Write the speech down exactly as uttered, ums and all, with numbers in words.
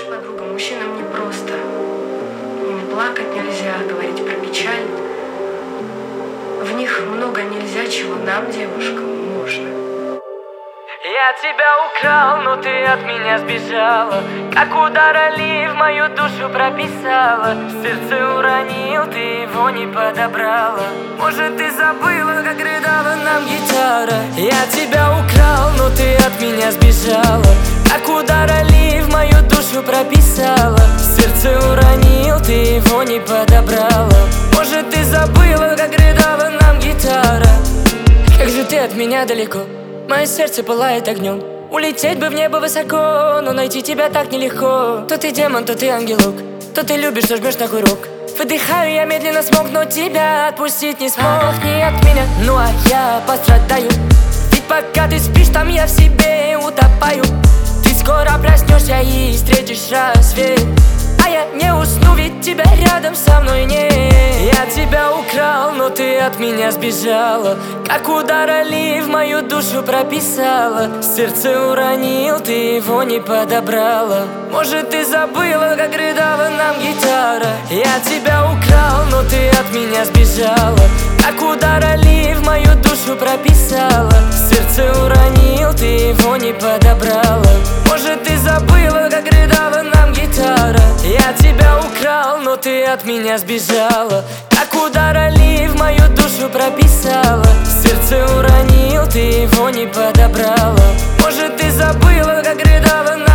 подруга, мужчинам непросто. Им плакать нельзя, говорить про печаль. В них много нельзя, чего нам, девушкам, можно. Я тебя украл, но ты от меня сбежала. Как удар Али в мою душу прописала. Сердце уронил, ты его не подобрала. Может, ты забыла, как рыдала нам гитара. Я тебя украл, но ты от меня сбежала. Как удар Али в мою душу прописала. Сердце уронил, ты его не подобрала. Может, ты забыла, как рыдала нам гитара. Как же ты от меня далеко, мое сердце пылает огнем. Улететь бы в небо высоко, но найти тебя так нелегко. То ты демон, то ты ангелок, то ты любишь, то жмешь на курок. Выдыхаю, я медленно смог, но тебя отпустить не смог. Не от меня, ну а я пострадаю. Ведь пока ты спишь, там я в себе утопаю. Ты скоро проснешься и встретишь рассвет. А я не усну, ведь тебя рядом со мной нет. Я тебя украл, но ты от меня сбежала. Как удар Али в мою душу прописала. Сердце уронил, ты его не подобрала. Может, ты забыла, как рыдала нам гитара. Я тебя украл, но ты от меня сбежала. Как удар Али в мою душу прописала. Сердце уронил, ты его не подобрала. Может, ты забыла, как рыдала нам гитара. Я тебя украл, но ты от меня сбежала. Как удар Али в мою душу прописала. Сердце уронил, ты его не подобрала. Может, ты забыла, как рыдала нам